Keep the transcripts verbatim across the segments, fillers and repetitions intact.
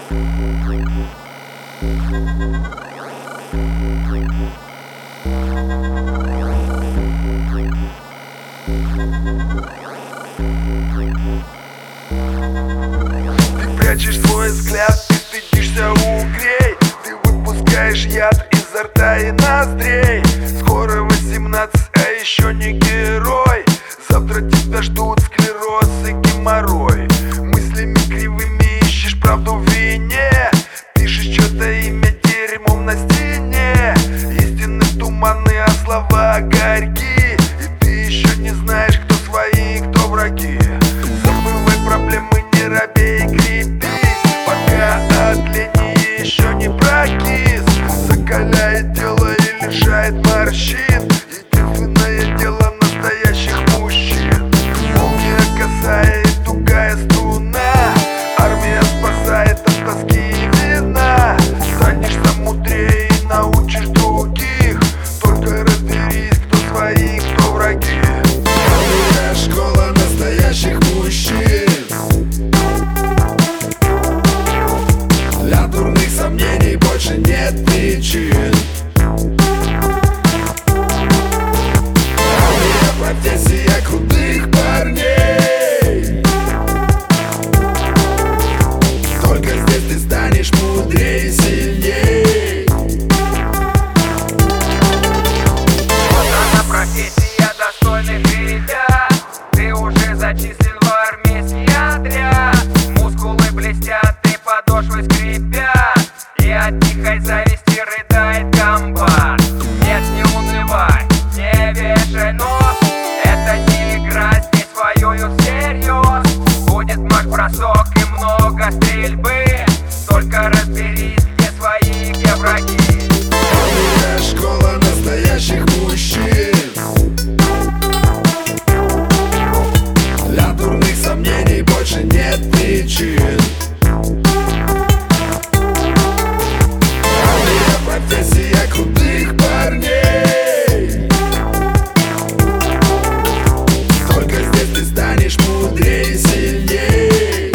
Ты прячешь свой взгляд, ты стыдишься угрей. Ты выпускаешь яд изо рта и ноздрей. Скоро восемнадцать, а еще не герой. Завтра тебя ждут склероз и геморрой. Мыслями кривыми ищешь правду в вине. Пишешь что-то имя дерьмом на стене. Истины туманные, а слова горьки. И ты еще не знаешь, кто свои, кто враги. Забывай проблемы, не робей, крепись, пока от лени еще не прокис. Закаляет тело и лишает морщин. Единственное дело настоящих мужчин. Молния касает, тугая струна. Армия спасает от тоски и вина. Станешь мудрее и научишь других. Только разберись, кто свои, кто враги. Армия — школа настоящих мужчин. Для дурных сомнений больше нет причин. Армия — профессия крутых парней. Только здесь ты станешь мудрее и сильней. Вот она, профессия достойных ребят. Ты уже зачислен в армейский отряд. Мускулы блестят и подошвы скрипят. И от тихой зависти рыдает комбат. Нет, не унывай, не вешай нос. Это не игра, здесь воюют всерьез. Будет марш-бросок и много стрельбы. Только разберись, где свои, где враги. Армия — школа настоящих мужчин. Для дурных сомнений больше нет причин. Армия — профессия крутых парней. Только здесь ты станешь мудрее и сильней.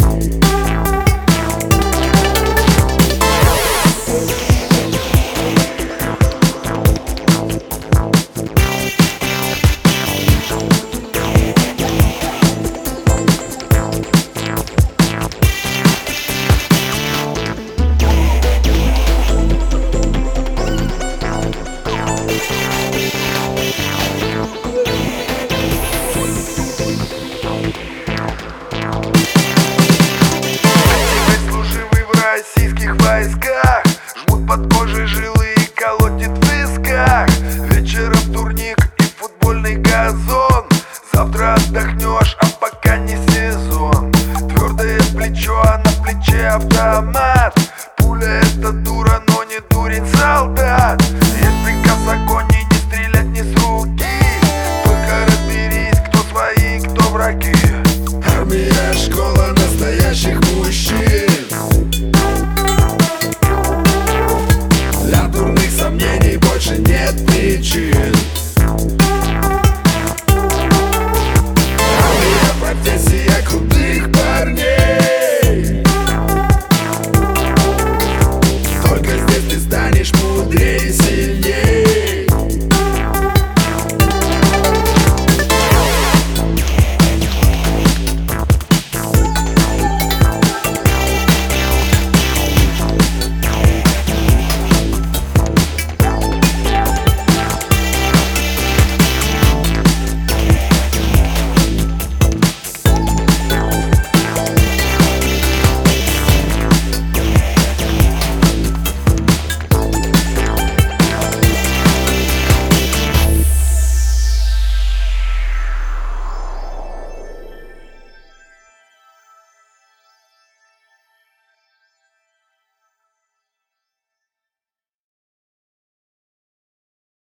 Служивый в российских войсках. Жмут под кожей жилы и колотит в висках. Вечером турник и футбольный газон. Завтра отдохнешь, а пока не сезон. Твердое плечо, а на плече автомат. Пуля — это дура, но не дурень солдат. Есть приказ огонь и не стрелять ни с руки. Только разберись, кто свои, кто враги. Армия — школа настоящих